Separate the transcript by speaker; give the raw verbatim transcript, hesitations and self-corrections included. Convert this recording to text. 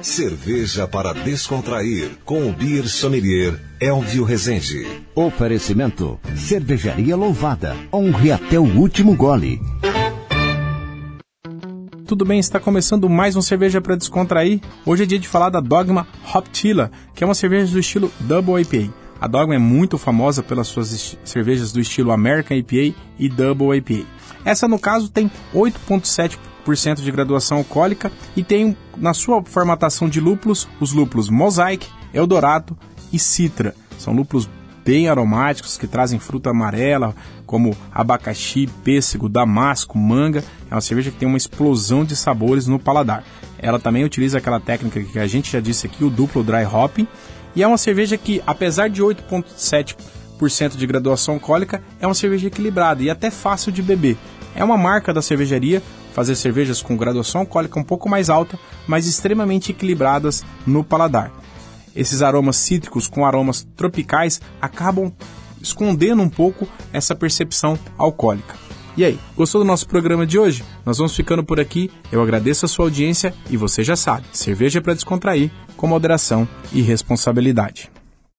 Speaker 1: Cerveja para descontrair, com o Beer Sommelier Elvio Rezende.
Speaker 2: Oferecimento, Cervejaria Louvada, honre até o último gole.
Speaker 3: Tudo bem, está começando mais um Cerveja para Descontrair. Hoje é dia de falar da Dogma Hop Tequila, que é uma cerveja do estilo Double I P A. A Dogma é muito famosa pelas suas est- cervejas do estilo American I P A e Double I P A. Essa, no caso, tem oito vírgula sete por cento de graduação alcoólica e tem, na sua formatação de lúpulos, os lúpulos Mosaic, Eldorado e Citra. São lúpulos bem aromáticos que trazem fruta amarela, como abacaxi, pêssego, damasco, manga. É uma cerveja que tem uma explosão de sabores no paladar. Ela também utiliza aquela técnica que a gente já disse aqui, o duplo dry hopping. E é uma cerveja que, apesar de oito vírgula sete por cento de graduação alcoólica, é uma cerveja equilibrada e até fácil de beber. É uma marca da cervejaria fazer cervejas com graduação alcoólica um pouco mais alta, mas extremamente equilibradas no paladar. Esses aromas cítricos com aromas tropicais acabam escondendo um pouco essa percepção alcoólica. E aí, gostou do nosso programa de hoje? Nós vamos ficando por aqui. Eu agradeço a sua audiência e você já sabe, cerveja é para descontrair, com moderação e responsabilidade.